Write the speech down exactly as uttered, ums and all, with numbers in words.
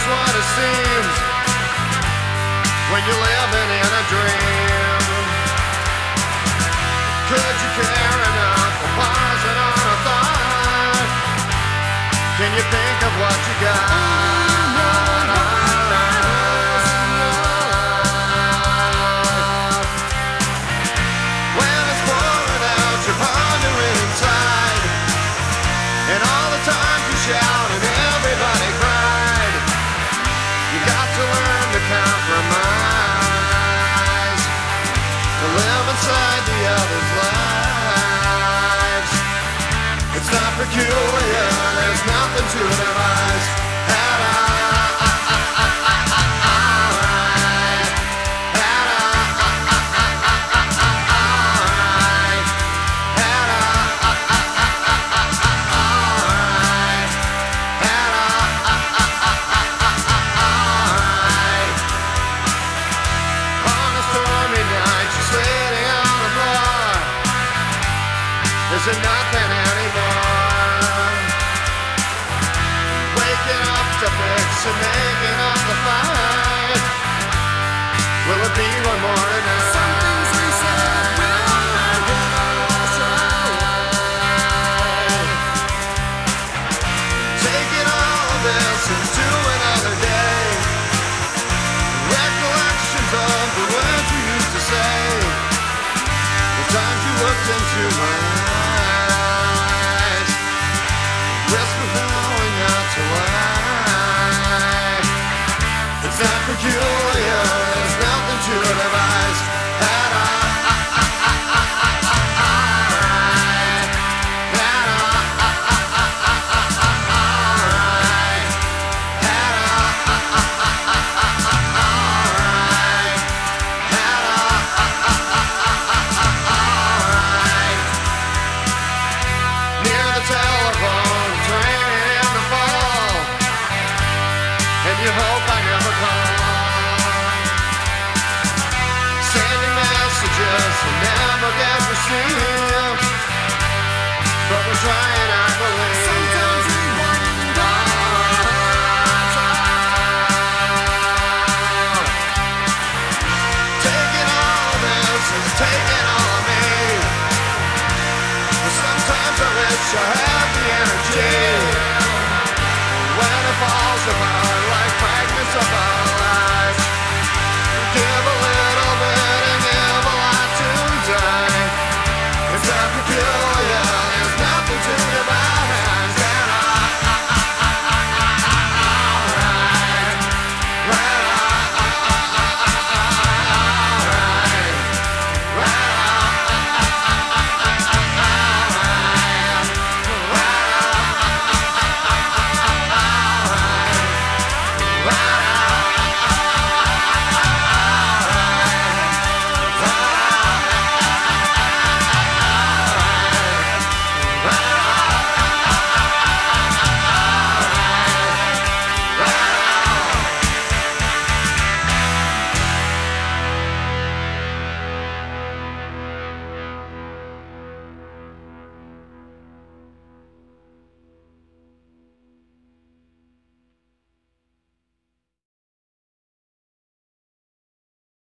what it seems when you're living in a dream. Could you care enough for pausing on a thought? Can you think of what you got? When it's pouring out, you're pondering inside, and all the times you shout and everybody cried. You got to learn to compromise, to live inside the other's lives. It's not peculiar, there's nothing to devise. And I, I, I, I, I, I, alright. And I, I, I, I, I, I, I, alright. And I, I, I, I, I, I, I, alright. And I, I, I, I, I, I, I, alright. On a stormy night, you're sitting on the floor. Is it nothing anymore? Waking up to fix and making up the fight. Will it be one more tonight? Some things we said will never wash away. Taking all of this into another day. Recollections of the words you used to say. The times you looked into my eyes, whisper vowing not to lie. It's not peculiar, there's nothing to devise. And I, I, I, I, I, I, I, alright. And I, I, I, I, I, I, I, alright. And I, I, I, I, I, I, I, alright. And I, I, I, I, I, I, I, alright. Near the telephone, training in the fall, and you hope I never call. Sending messages that never get received, but we're trying, I believe. Sometimes we wonder. Taking all this is taking all of me. Sometimes I wish I had the energy. When it falls apart like fragments of a